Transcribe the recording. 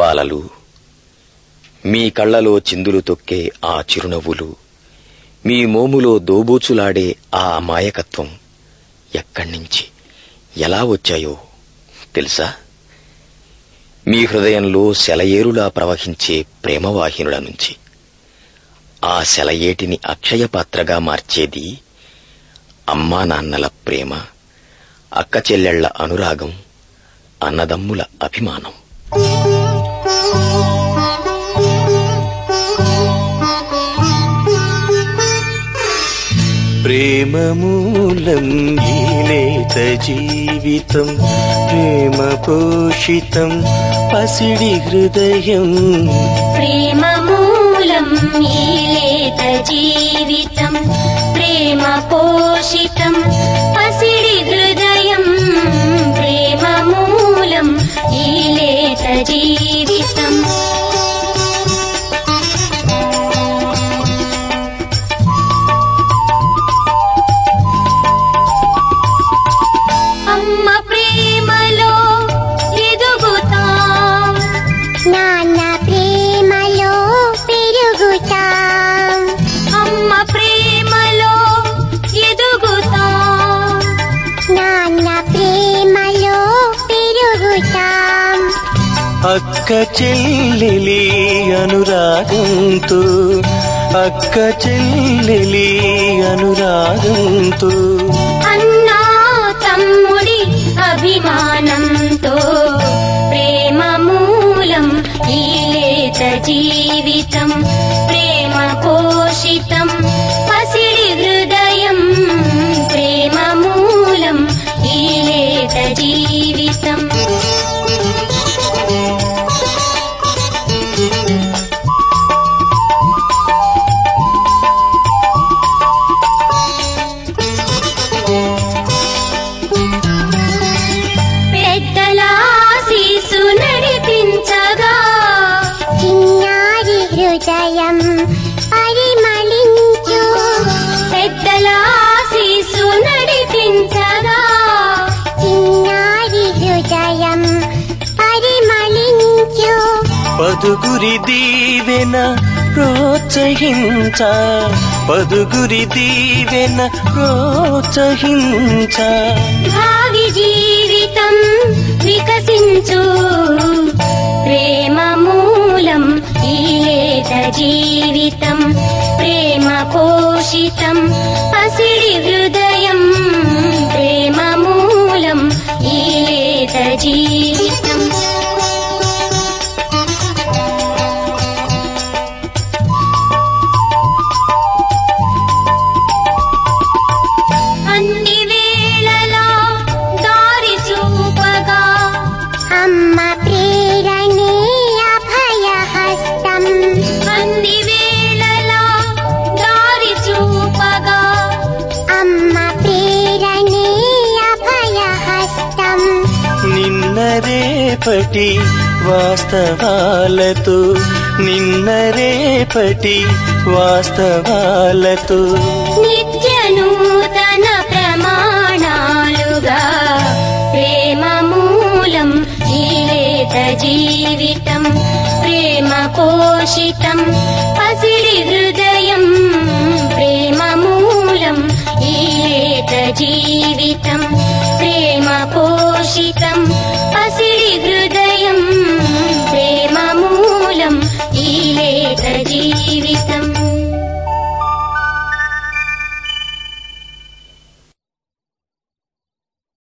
బాలలు, మీ కళ్లలో చిందులు తొక్కే ఆ చిరునవ్వులు, మీ మోములో దోబూచులాడే ఆ అమాయకత్వం ఎక్కడ్నించి ఎలా వచ్చాయో తెలుసా? మీ హృదయంలో సెలయేరులా ప్రవహించే ప్రేమవాహినుల నుంచి. ఆ సెలయేటిని అక్షయపాత్రగా మార్చేది అమ్మా నాన్నల ప్రేమ, అక్క చెల్లెళ్ల అనురాగం, అన్నదమ్ముల అభిమానం. ప్రేమ మూలం ఈ లేత జీవితం, ప్రేమ పోషితం పసిడి హృదయం. ప్రేమ మూలం ఈ లేత జీవితం, ప్రేమ పోషితం పసిడి హృదయం. ప్రేమ మూలం ఈ లేత జీవితం. అమ్మ ప్రేమలో ఎదుగుతాం, నాన్న ప్రేమలో పెరుగుతాం. అమ్మ ప్రేమలో ఎదుగుతాం, నాన్న ప్రేమలో పెరుగుతాం. అక్క చెల్లెలి అనురాగంతో, అక్క చెల్లెలి అనురాగంతో, అన్నా తమ్ముడి అభిమానంతో. ప్రేమ మూలం ఈ లేత జీవితం, ప్రేమ పోషితం పసిడి హృదయం. ప్రేమ మూలం ఈ లేత జీవితం. పెద్దల ఆశీసు నడిపించగా, చిన్నారి హృదయం పరిమళించు. పెద్దల ఆశీసు నడిపించగా, చిన్నారి హృదయం పరిమళించు. పదుగురి దీవెన ప్రోత్సహించ, పదుగురి దీవెన ప్రోత్సహించ. భావి జీవితం వికసించు. ప్రేమ మూలం ఈ లేత జీవితం, ప్రేమ పోషితం పసిడి హృదయం. ప్రేమ మూలం ఈ లేత జీవితం. అన్ని వేళలా దారి చూపగా, అమ్మ ప్రేరణే అభయహస్తం. అన్ని వేళలా దారి చూపగా, అమ్మ ప్రేరణే అభయహస్తం. నిన్న రేపటి వాస్తవాలతో, నిన్న రేపటి వాస్తవాలతో, నిత్య నూతన ప్రమాణాలుగా. ప్రేమ మూలం ఈ లేత జీవితం, ప్రేమ పోషితం పసిడి హృదయం. ప్రేమ మూలం ఈ లేత జీవితం.